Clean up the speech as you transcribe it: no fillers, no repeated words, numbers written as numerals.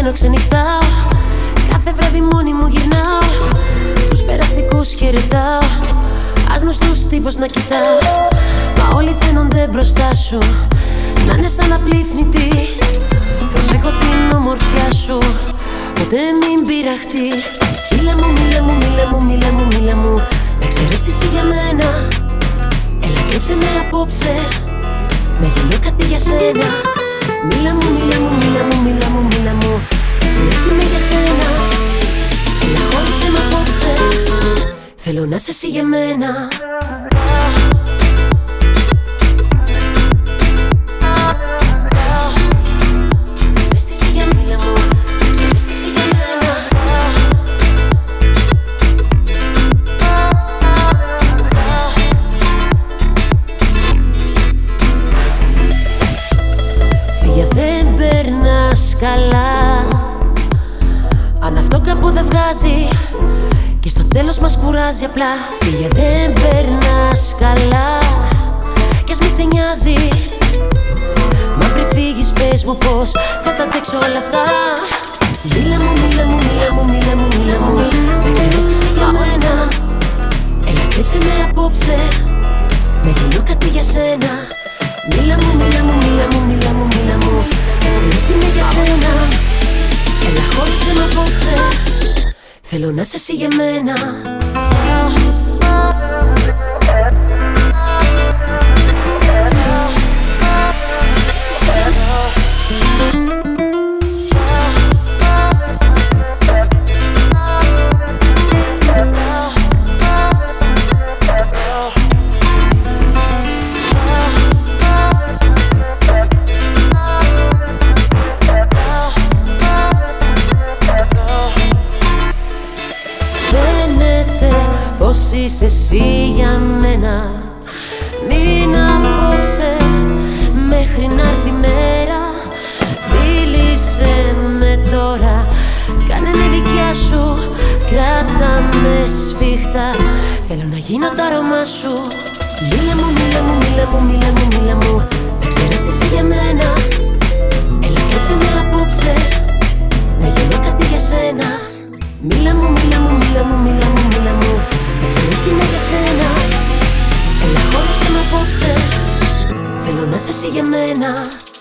βγαίνω, ξενυχτάω. Κάθε βράδυ μόνη μου γυρνάω. Τους περαστικούς χαιρετάω. Άγνωστους τύπος να κοιτάω. Μα όλοι φαίνονται μπροστά σου να είναι σαν απλήθνητοι. Προσέχω την ομορφιά σου, ποτέ μην πειραχτεί. Μίλα μου, μίλα μου, μίλα μου, μίλα μου, μίλα μου. Με ξέρεις τι είσαι για μένα. Έλα κρύψε με απόψε, να γελώ κάτι για σένα. Μίλα μου, μίλα μου, μίλα μου, μίλα μου, μίλα μου. Με ξέρεις τι είμαι για σένα. Έλα χώριψε με απόψε, θέλω να είσαι εσύ για μένα. Καλά, αν αυτό κάπου δεν βγάζει και στο τέλος μας κουράζει απλά. Φύγε, δεν περνάς καλά κι ας μη σε νοιάζει. Μα πριν φύγεις πες μου πως θα τα αντέξω όλα αυτά. Μίλα μου, μίλα μου, μίλα μου, μίλα μου, μίλα μου. Με ξέρεις τι είσαι για μένα. Έλα κρύψε με απόψε, να γελώ κάτι για σένα. Μίλα μου, μίλα μου, μίλα μου, μίλα μου, μίλα μου. Ξέρεις τι είμαι για σένα. Έλα χώριψε με απόψε, θέλω να είσαι εσύ για μένα. Πως είσαι εσύ για μένα. Μην απόψε μέχρι να έρθει η μέρα. Φίλησε με τώρα, κάνε με δικιά σου. Κράτα με σφιχτά, θέλω να γίνω το άρωμά σου. Μίλα μου, μίλα μου, μίλα μου, μίλα μου, μίλα μου. Να ξέρεις τι είσαι για μένα. Έλα κρύψε με απόψε, να γελώ κάτι για σένα. Μίλα μου, μίλα μου, μίλα μου, μίλα μου, μίλα μου. Να ξέρεις τι είμαι για σένα. Έλα χώριψε με απόψε, θέλω να είσαι εσύ για μένα.